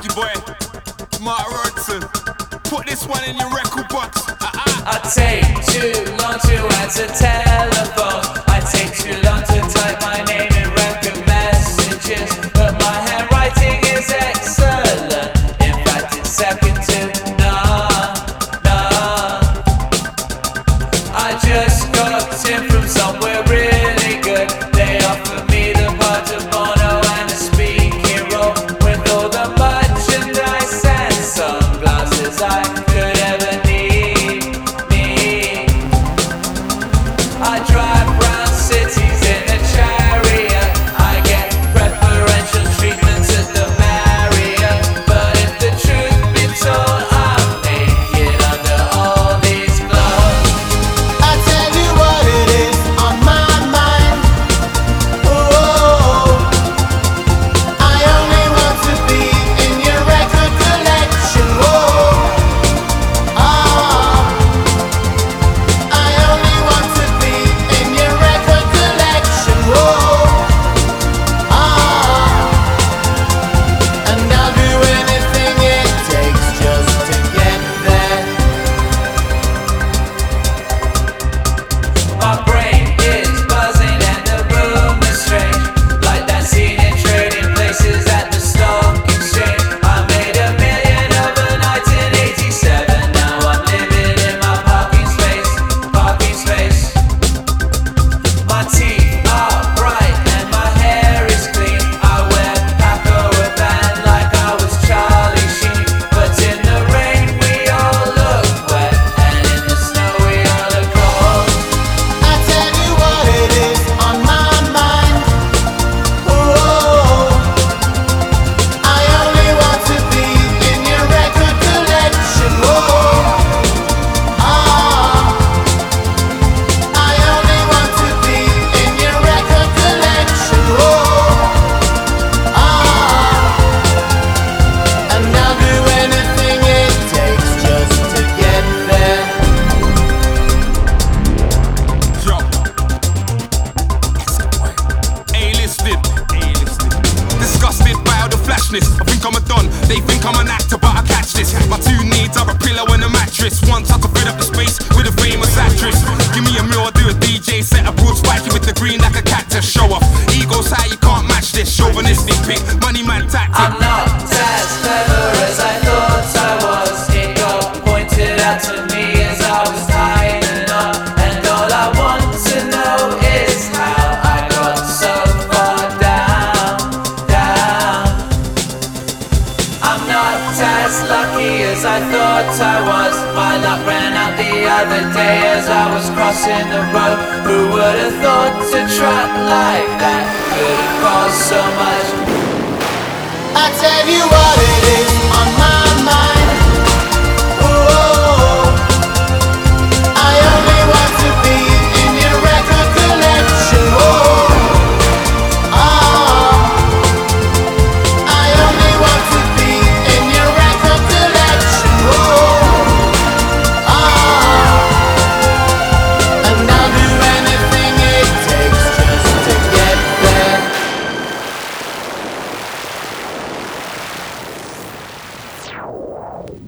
your boy, Mark Rodson. Put this one in your record box. I take too long to answer telephone. I take too long to type my name in record messages. But my handwriting is excellent. In fact, it's second to none, none. I just got in from somewhere really good. They offered me the part of Bono and a speaking role with all the merchandise and sunglasses I could ever need. I drive round cities in a chariot. I get preferential treatments at the Marriott. But if the truth be told, I'm naked under all these clothes. I tell you what it is on my mind. Oh, I only want to be in your record collection. Oh, I only want to be in your record collection. Oh, and I'll do anything it takes just to get there. My brain is buzzing and the room is strange, like that scene in Trading Places at the stock exchange. I made $1 million overnight in '87. Now I'm living in my parking space, parking space. My teeth are bright and my hair is clean. I wear Paco Rabanne like I was Charlie Sheen. But in the rain we all look wet, and in the snow we all look cold. I tell you what it is on my mind. Oh, I only want to be in your record collection. Oh, I only want to be in your record collection. Oh, and I'll do anything it takes just to get there. Yo, A-listed, disgusted by all the flashness. I think I'm a don, they think I'm an actor, but I catch this. My two needs are a pillow and a mattress. Once I could fill up the space with a famous actress. Give me a meal, I'll do a DJ set. A broad spiky with the green like a cactus. Show off, ego's high, you can't match this. Chauvinistic pick, money man tactic. I'm not as clever as I thought I was. It got pointed out to me as I was tying up, and all I want to know is how I got so far down, down. I'm not as lucky as I thought I was. My luck ran out the other day as I was crossing the road. Who would have thought a truck like that could have caused so much? I tell you what it is